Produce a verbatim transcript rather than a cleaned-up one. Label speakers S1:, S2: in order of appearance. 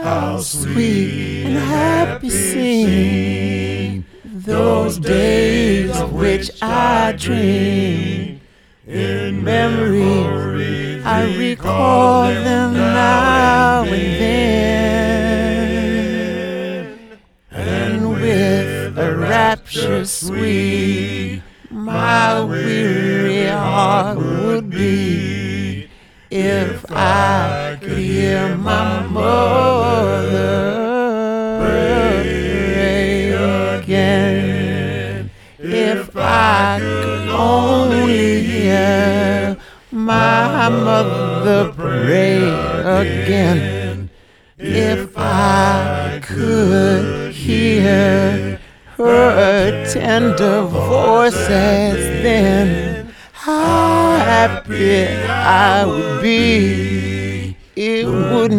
S1: how sweet and happy seem those days of which I dream. In memory, I recall them now and then, and with a rapture sweet, my weary heart would beat if I could hear my mother pray again. If I could only hear my mother pray again. If I could hear her tender voice as then, how happy I would be. It would